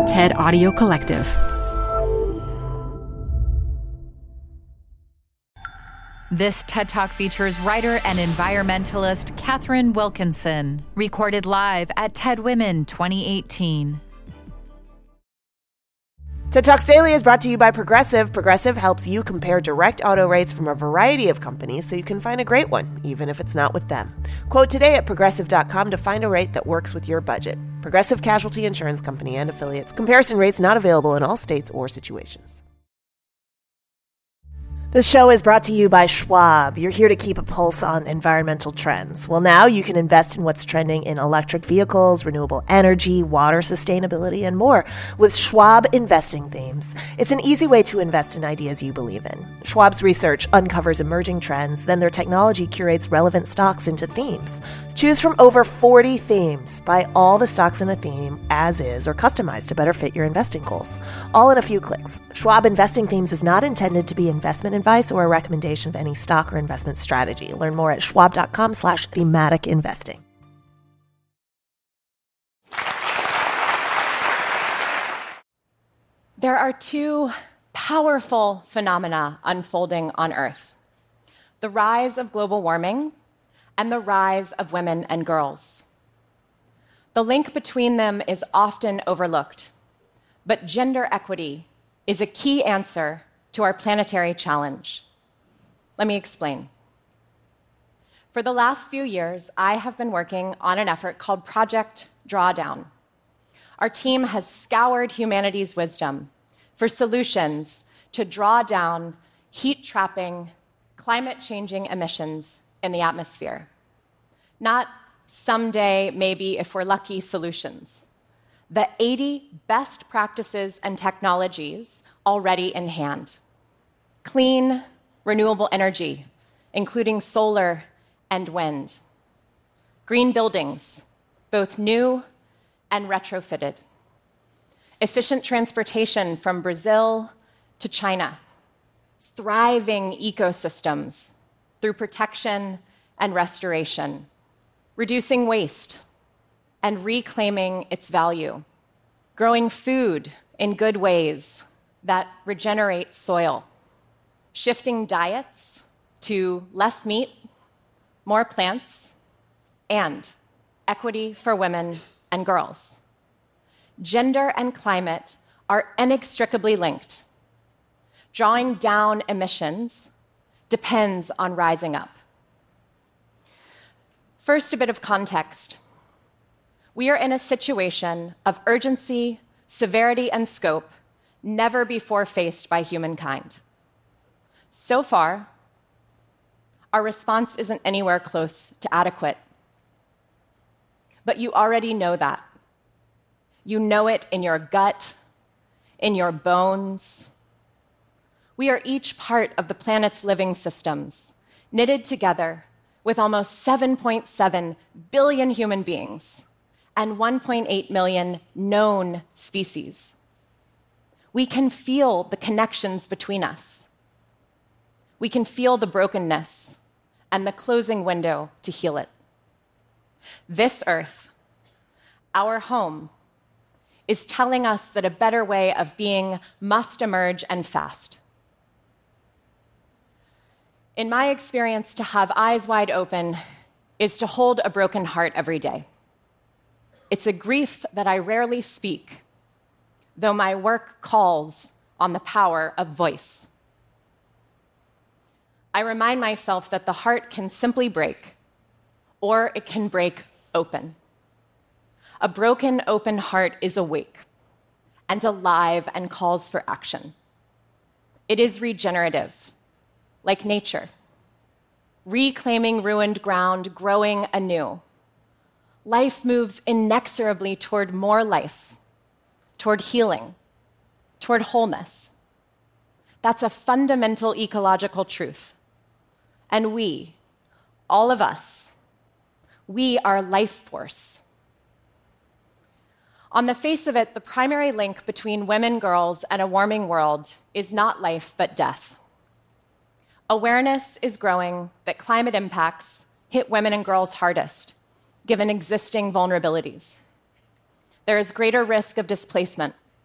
TED Audio Collective. This TED Talk features writer and environmentalist Catherine Wilkinson, recorded live at TED Women 2018. TED Talks Daily is brought to you by Progressive. Progressive helps you compare direct auto rates from a variety of companies so you can find a great one, even if it's not with them. Quote today at Progressive.com to find a rate that works with your budget. Progressive Casualty Insurance Company and Affiliates. Comparison rates not available in all states or situations. This show is brought to you by Schwab. You're here to keep a pulse on environmental trends. Well, now you can invest in what's trending in electric vehicles, renewable energy, water sustainability, and more with Schwab Investing Themes. It's an easy way to invest in ideas you believe in. Schwab's research uncovers emerging trends, then their technology curates relevant stocks into themes. Choose from over 40 themes. Buy all the stocks in a theme as is or customized to better fit your investing goals. All in a few clicks. Schwab Investing Themes is not intended to be investment advice or a recommendation of any stock or investment strategy. Learn more at schwab.com/thematic investing. There are two powerful phenomena unfolding on Earth: the rise of global warming and the rise of women and girls. The link between them is often overlooked, but gender equity is a key answer to our planetary challenge. Let me explain. For the last few years, I have been working on an effort called Project Drawdown. Our team has scoured humanity's wisdom for solutions to draw down heat-trapping, climate-changing emissions in the atmosphere. Not someday, maybe, if we're lucky, solutions. The 80 best practices and technologies already in hand. Clean, renewable energy, including solar and wind. Green buildings, both new and retrofitted. Efficient transportation from Brazil to China. Thriving ecosystems through protection and restoration. Reducing waste and reclaiming its value. Growing food in good ways that regenerate soil. Shifting diets to less meat, more plants, and equity for women and girls. Gender and climate are inextricably linked. Drawing down emissions depends on rising up. First, a bit of context. We are in a situation of urgency, severity, and scope never before faced by humankind. So far, our response isn't anywhere close to adequate. But you already know that. You know it in your gut, in your bones. We are each part of the planet's living systems, knitted together with almost 7.7 billion human beings and 1.8 million known species. We can feel the connections between us. We can feel the brokenness and the closing window to heal it. This Earth, our home, is telling us that a better way of being must emerge, and fast. In my experience, to have eyes wide open is to hold a broken heart every day. It's a grief that I rarely speak, though my work calls on the power of voice. I remind myself that the heart can simply break, or it can break open. A broken, open heart is awake and alive and calls for action. It is regenerative, like nature, reclaiming ruined ground, growing anew. Life moves inexorably toward more life, toward healing, toward wholeness. That's a fundamental ecological truth. And we, all of us, we are life force. On the face of it, the primary link between women, girls, and a warming world is not life, but death. Awareness is growing that climate impacts hit women and girls hardest, given existing vulnerabilities. There is greater risk of displacement,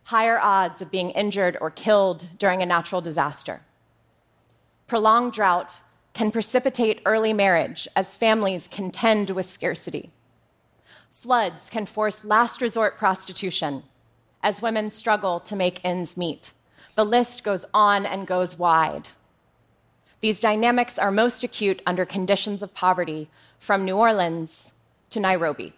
higher odds of being injured or killed during a natural disaster. Prolonged drought can precipitate early marriage as families contend with scarcity. Floods can force last resort prostitution as women struggle to make ends meet. The list goes on and goes wide. These dynamics are most acute under conditions of poverty from New Orleans to Nairobi.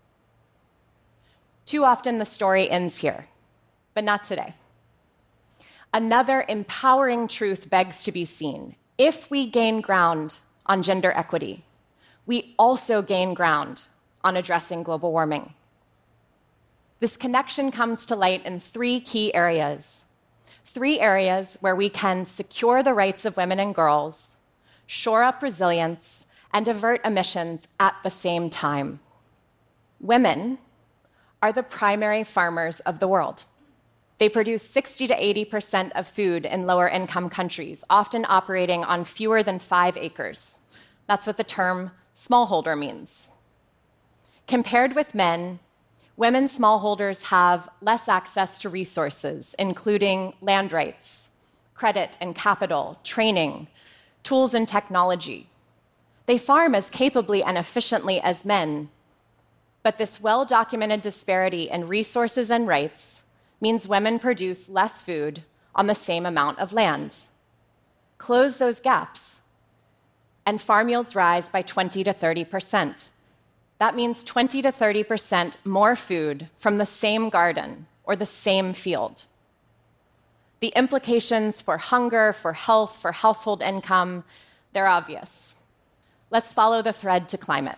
Too often the story ends here, but not today. Another empowering truth begs to be seen. If we gain ground on gender equity, we also gain ground on addressing global warming. This connection comes to light in three key areas. Three areas where we can secure the rights of women and girls, shore up resilience, and avert emissions at the same time. Women are the primary farmers of the world. They produce 60 to 80% of food in lower income countries, often operating on fewer than 5 acres. That's what the term smallholder means. Compared with men, women smallholders have less access to resources, including land rights, credit and capital, training, tools and technology. They farm as capably and efficiently as men, but this well-documented disparity in resources and rights means women produce less food on the same amount of land. Close those gaps, and farm yields rise by 20 to 30%. That means 20 to 30% more food from the same garden or the same field. The implications for hunger, for health, for household income, they're obvious. Let's follow the thread to climate.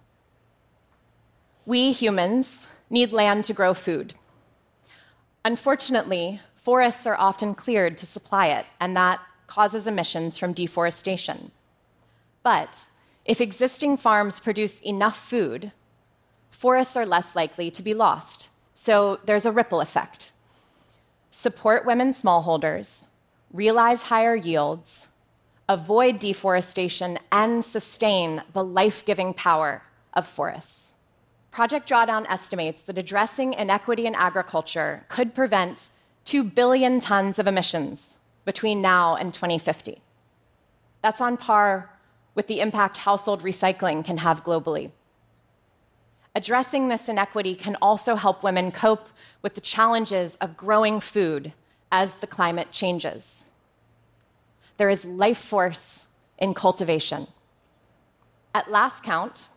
We humans need land to grow food. Unfortunately, forests are often cleared to supply it, and that causes emissions from deforestation. But if existing farms produce enough food, forests are less likely to be lost. So there's a ripple effect. Support women smallholders, realize higher yields, avoid deforestation, and sustain the life-giving power of forests. Project Drawdown estimates that addressing inequity in agriculture could prevent 2 billion tons of emissions between now and 2050. That's on par with the impact household recycling can have globally. Addressing this inequity can also help women cope with the challenges of growing food as the climate changes. There is life force in cultivation. At last count,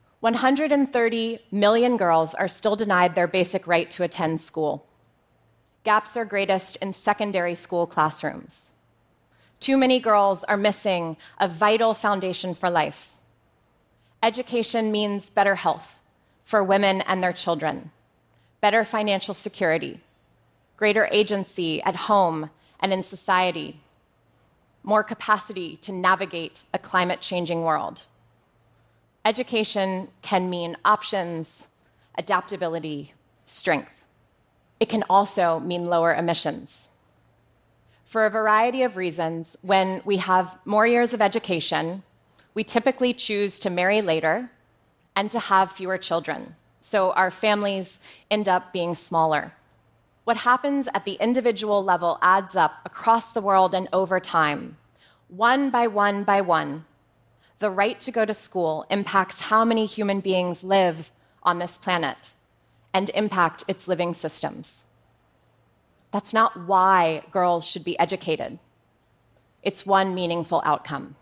130 million girls are still denied their basic right to attend school. Gaps are greatest in secondary school classrooms. Too many girls are missing a vital foundation for life. Education means better health for women and their children, better financial security, greater agency at home and in society, more capacity to navigate a climate-changing world. Education can mean options, adaptability, strength. It can also mean lower emissions. For a variety of reasons, when we have more years of education, we typically choose to marry later and to have fewer children, so our families end up being smaller. What happens at the individual level adds up across the world and over time. One by one by one, the right to go to school impacts how many human beings live on this planet and impact its living systems. That's not why girls should be educated. It's one meaningful outcome.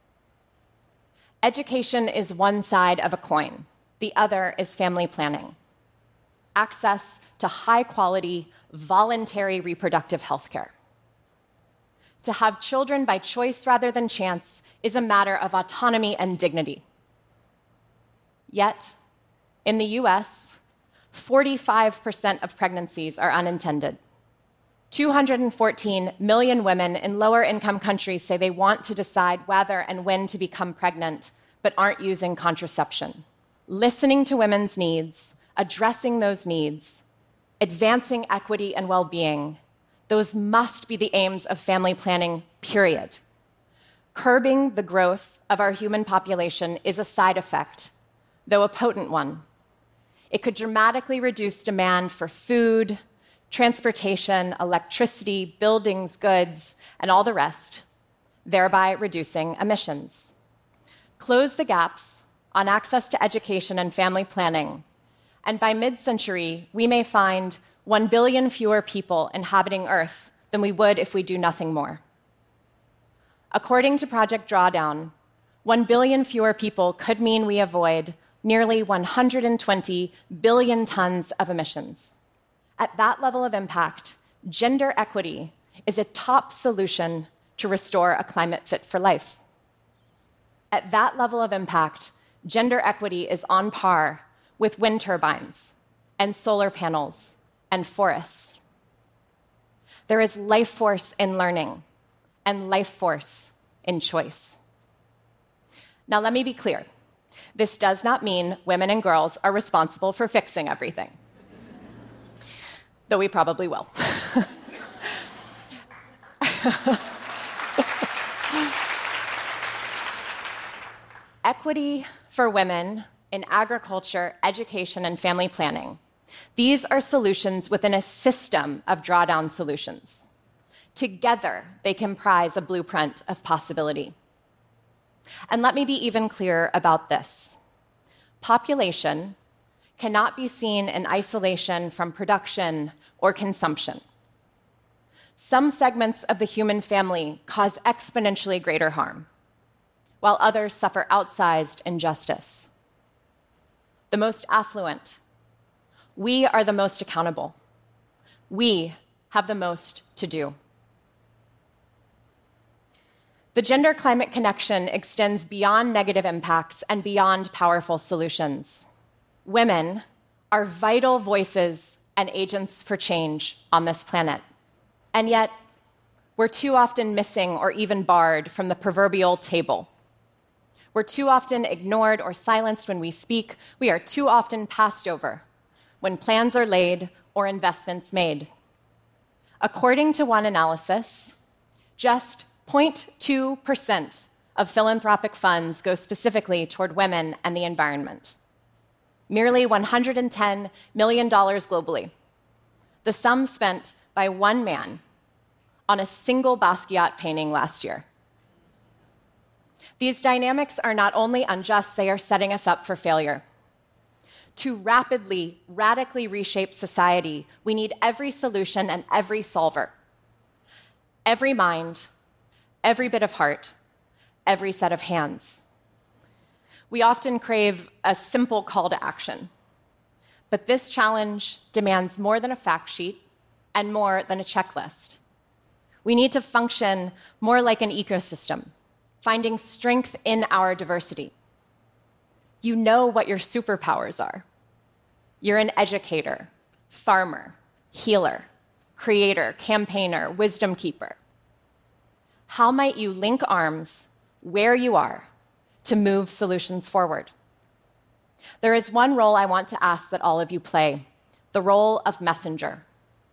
Education is one side of a coin. The other is family planning. Access to high-quality, voluntary reproductive health care. To have children by choice rather than chance is a matter of autonomy and dignity. Yet, in the US, 45% of pregnancies are unintended. 214 million women in lower-income countries say they want to decide whether and when to become pregnant, but aren't using contraception. Listening to women's needs, addressing those needs, advancing equity and well-being, those must be the aims of family planning, period. Curbing the growth of our human population is a side effect, though a potent one. It could dramatically reduce demand for food, transportation, electricity, buildings, goods, and all the rest, thereby reducing emissions. Close the gaps on access to education and family planning, and by mid-century, we may find 1 billion fewer people inhabiting Earth than we would if we do nothing more. According to Project Drawdown, 1 billion fewer people could mean we avoid nearly 120 billion tons of emissions. At that level of impact, gender equity is a top solution to restore a climate fit for life. At that level of impact, gender equity is on par with wind turbines and solar panels and forests. There is life force in learning and life force in choice. Now, let me be clear. This does not mean women and girls are responsible for fixing everything, though we probably will. Equity for women in agriculture, education, and family planning. These are solutions within a system of drawdown solutions. Together, they comprise a blueprint of possibility. And let me be even clearer about this. Population cannot be seen in isolation from production or consumption. Some segments of the human family cause exponentially greater harm, while others suffer outsized injustice. The most affluent, we are the most accountable. We have the most to do. The gender-climate connection extends beyond negative impacts and beyond powerful solutions. Women are vital voices and agents for change on this planet. And yet, we're too often missing or even barred from the proverbial table. We're too often ignored or silenced when we speak. We are too often passed over when plans are laid or investments made. According to one analysis, just 0.2% of philanthropic funds go specifically toward women and the environment. Merely $110 million globally. The sum spent by one man on a single Basquiat painting last year. These dynamics are not only unjust, they are setting us up for failure. To rapidly, radically reshape society, we need every solution and every solver. Every mind, every bit of heart, every set of hands. We often crave a simple call to action. But this challenge demands more than a fact sheet and more than a checklist. We need to function more like an ecosystem, finding strength in our diversity. You know what your superpowers are. You're an educator, farmer, healer, creator, campaigner, wisdom keeper. How might you link arms where you are to move solutions forward? There is one role I want to ask that all of you play, the role of messenger.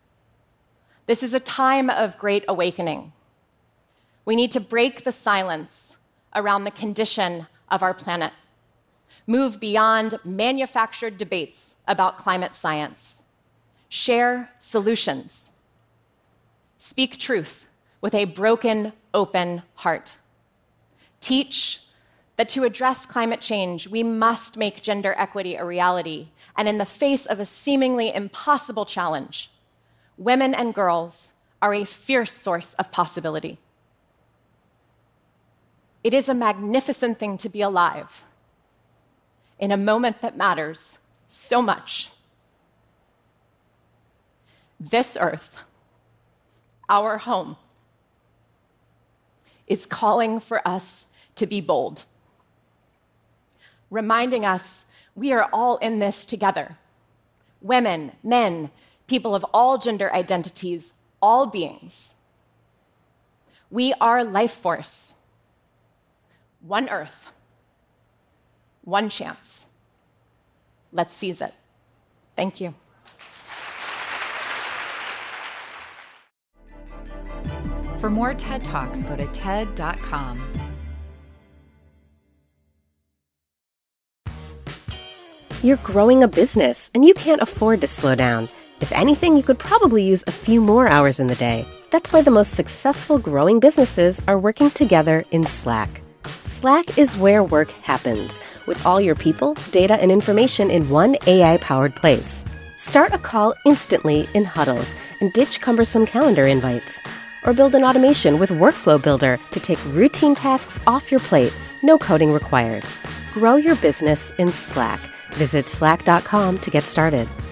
This is a time of great awakening. We need to break the silence around the condition of our planet, move beyond manufactured debates about climate science, share solutions, speak truth with a broken, open heart. Teach that to address climate change, we must make gender equity a reality, and in the face of a seemingly impossible challenge, women and girls are a fierce source of possibility. It is a magnificent thing to be alive in a moment that matters so much. This earth, our home, is calling for us to be bold, reminding us we are all in this together. Women, men, people of all gender identities, all beings. We are life force. One earth, one chance. Let's seize it. Thank you. For more TED Talks, go to TED.com. You're growing a business and you can't afford to slow down. If anything, you could probably use a few more hours in the day. That's why the most successful growing businesses are working together in Slack. Slack is where work happens, with all your people, data, and information in one AI-powered place. Start a call instantly in huddles and ditch cumbersome calendar invites. Or build an automation with Workflow Builder to take routine tasks off your plate, no coding required. Grow your business in Slack. Visit slack.com to get started.